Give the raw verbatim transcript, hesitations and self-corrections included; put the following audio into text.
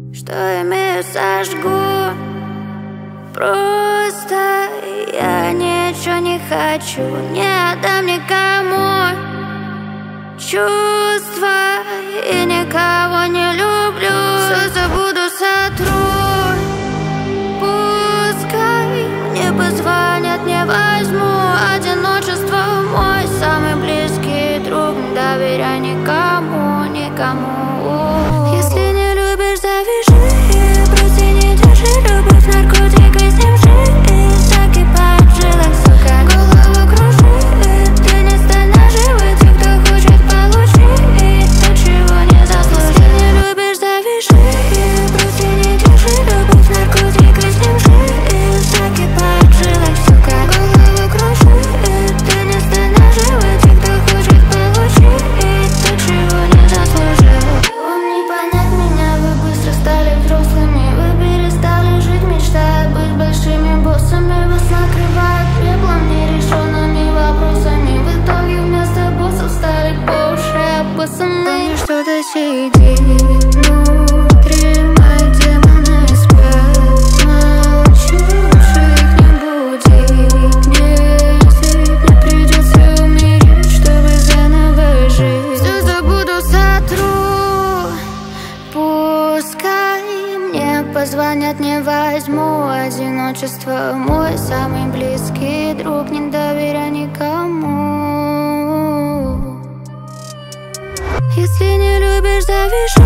Что имею, сожгу. Просто я ничего не хочу, не отдам никому чувства и никого не люблю. Все забуду, сотру. Пускай мне позвонят, не возьму. Одиночество мой самый близкий друг. Не доверяй никому, никому. Если не любишь, завяжи. Просто не держи любовь, наркотик, и с ним жизнь закипает в жилах, сука. Голову кружит, ты не стань наживой. Те, кто хочет получить то, чего не заслужил. Если не любишь, завяжи. Просто не держи любовь, наркотик, и с ним жизнь закипает в жилах, сука. Голову кружит, ты не стань наживой. Те, кто хочет получить то, чего не заслужил. Вам не понять меня, вы быстро стали взрослыми. Вы перестали жить, мечтая быть большими боссами. Вас накрывают пеплом, нерешенными вопросами. В итоге вместо боссов стали по уши опасаны. Что-то сидит внутри, мои демоны спят. Молчу, их не будить. Если мне придется умереть, чтобы заново жить. Все забуду, сотру. Пускай мне позвонят, не возьму. Одиночество мой самый близкий друг. Не доверяй никому. Если не любишь, завяжи.